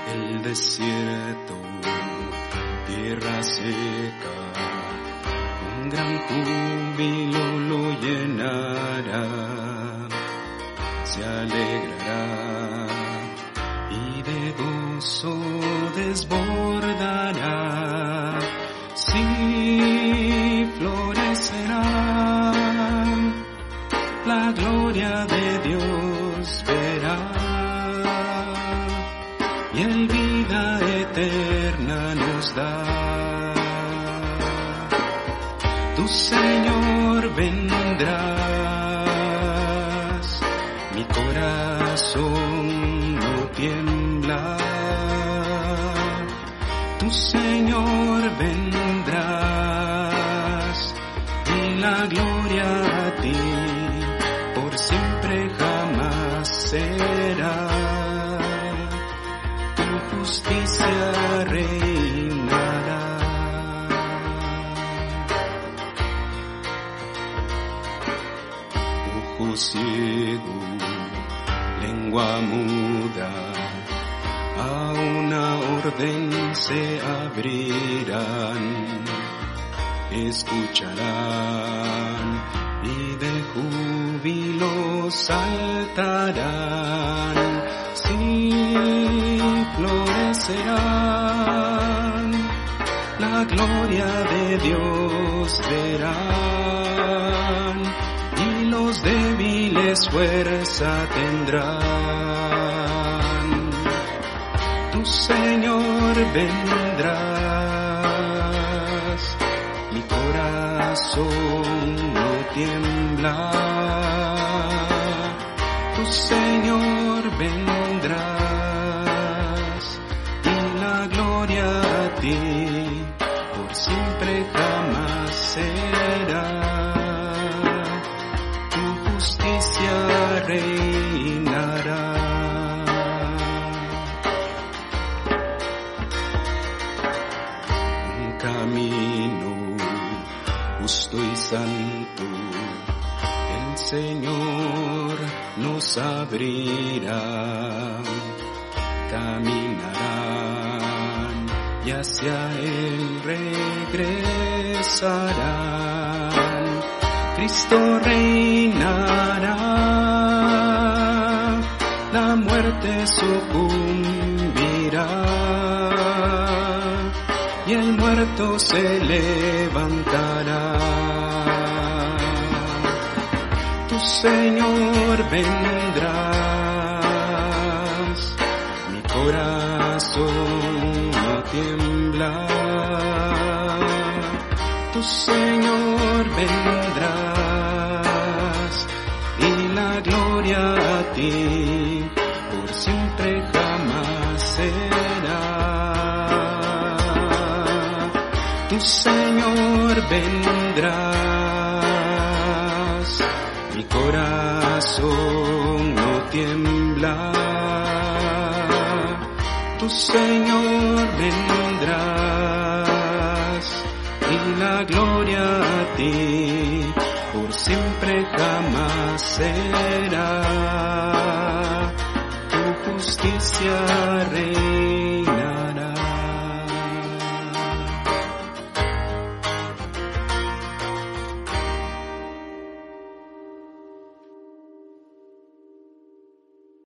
el desierto, tierra seca, un gran júbilo lo llenará, se alegrará y de gozo desbordará, sí florecerá, la gloria de Dios verá. Y Él vida eterna nos da. Tu Señor vendrás, mi corazón no tiembla. Tu Señor vendrás, y la gloria a ti por siempre jamás será. Justicia reinará. Ojo ciego, lengua muda, a una orden se abrirán, escucharán y de júbilo saltarán. Sí, florecerán, la gloria de Dios verán, y los débiles fuerza tendrán. Tu Señor vendrás, mi corazón no tiembla. Tu Señor vendrás, y la gloria a ti por siempre jamás será. Tu justicia reinará. Un camino justo y santo el Señor nos abrirá, caminarán y hacia Él regresarán. Cristo reinará, la muerte sucumbirá, y el muerto se levantará. Tu Señor vendrás, mi corazón no tiembla. Tu Señor vendrás, y la gloria a ti por siempre jamás será. Tu Señor vendrás, mi corazón no tiembla. Tu Señor vendrás, y la gloria a ti por siempre jamás será. Tu justicia reina.